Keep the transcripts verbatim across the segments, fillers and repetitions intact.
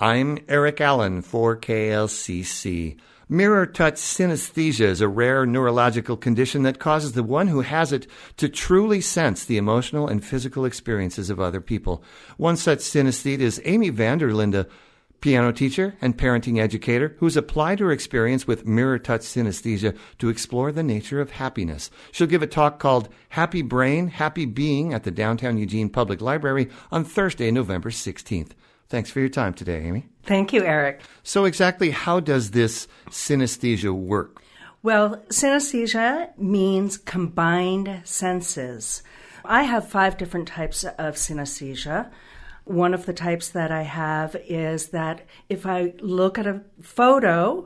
I'm Eric Allen for K L C C. Mirror touch synesthesia is a rare neurological condition that causes the one who has it to truly sense the emotional and physical experiences of other people. One such synesthete is Amy Vanderlinde, piano teacher and parenting educator who's applied her experience with mirror touch synesthesia to explore the nature of happiness. She'll give a talk called Happy Brain, Happy Being at the Downtown Eugene Public Library on Thursday, November sixteenth. Thanks for your time today, Amy. Thank you, Eric. So exactly how does this synesthesia work? Well, synesthesia means combined senses. I have five different types of synesthesia. One of the types that I have is that if I look at a photo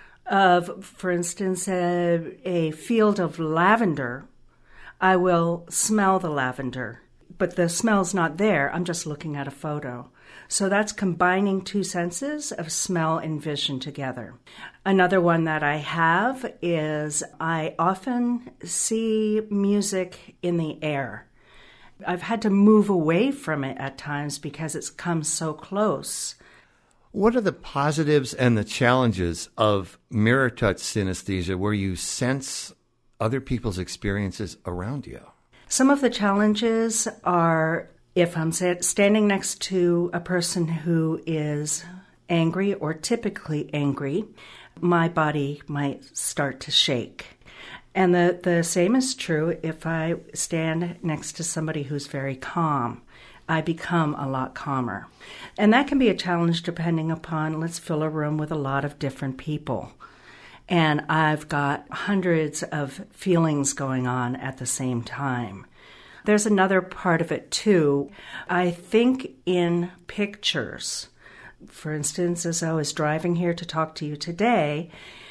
of, for instance, a, a field of lavender, I will smell the lavender. But the smell's not there. I'm just looking at a photo. So that's combining two senses of smell and vision together. Another one that I have is I often see music in the air. I've had to move away from it at times because it's come so close. What are the positives and the challenges of mirror touch synesthesia where you sense other people's experiences around you? Some of the challenges are if I'm standing next to a person who is angry or typically angry, my body might start to shake. And the, the same is true if I stand next to somebody who's very calm. I become a lot calmer. And that can be a challenge depending upon, let's fill a room with a lot of different people. And I've got hundreds of feelings going on at the same time. There's another part of it, too. I think in pictures. For instance, as I was driving here to talk to you today,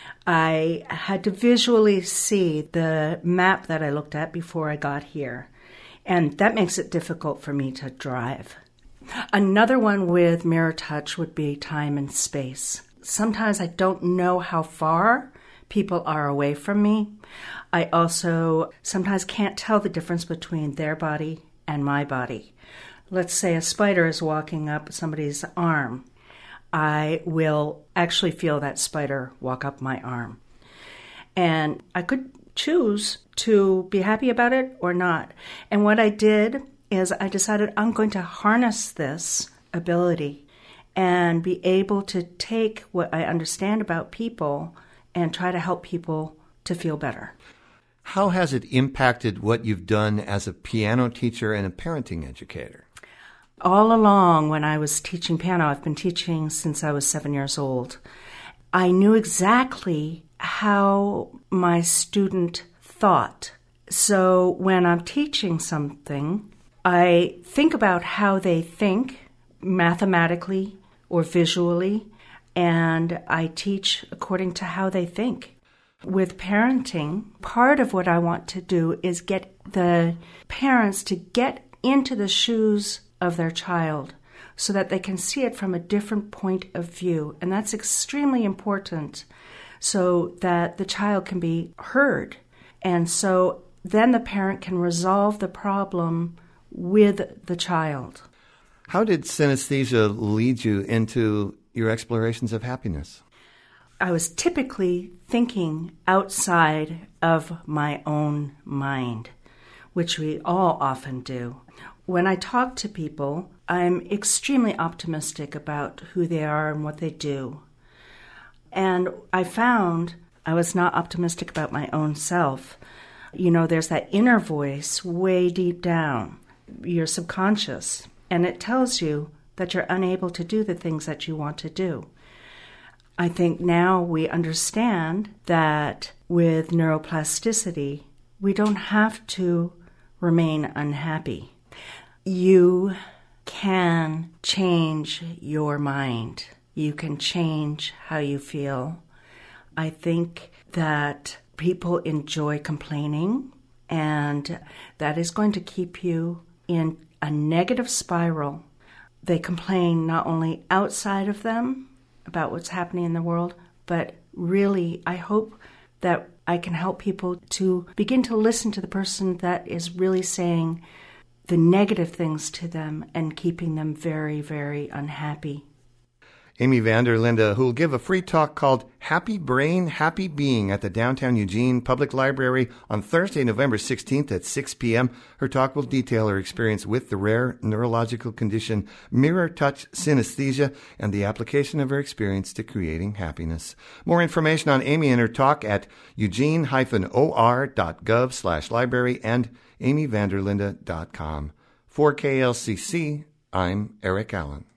I had to visually see the map that I looked at before I got here. And that makes it difficult for me to drive. Another one with mirror touch would be time and space. Sometimes I don't know how far people are away from me. I also sometimes can't tell the difference between their body and my body. Let's say a spider is walking up somebody's arm. I will actually feel that spider walk up my arm. And I could choose to be happy about it or not. And what I did is I decided I'm going to harness this ability and be able to take what I understand about people and try to help people to feel better. How has it impacted what you've done as a piano teacher and a parenting educator? All along when I was teaching piano, I've been teaching since I was seven years old, I knew exactly how my student thought. So when I'm teaching something, I think about how they think mathematically or visually, and I teach according to how they think. With parenting, part of what I want to do is get the parents to get into the shoes of their child so that they can see it from a different point of view. And that's extremely important so that the child can be heard. And so then the parent can resolve the problem with the child. How did synesthesia lead you into your explorations of happiness? I was typically thinking outside of my own mind, which we all often do. When I talk to people, I'm extremely optimistic about who they are and what they do. And I found I was not optimistic about my own self. You know, there's that inner voice way deep down, your subconscious, and it tells you that you're unable to do the things that you want to do. I think now we understand that with neuroplasticity, we don't have to remain unhappy. You can change your mind. You can change how you feel. I think that people enjoy complaining, and that is going to keep you in a negative spiral. They complain not only outside of them about what's happening in the world, but really, I hope that I can help people to begin to listen to the person that is really saying the negative things to them and keeping them very, very unhappy. Amy Vanderlinde, who will give a free talk called Happy Brain, Happy Being at the Downtown Eugene Public Library on Thursday, November sixteenth at six p.m. Her talk will detail her experience with the rare neurological condition mirror touch synesthesia and the application of her experience to creating happiness. More information on Amy and her talk at eugene-or.gov slash library and amy vanderlinde dot com. For K L C C, I'm Eric Allen.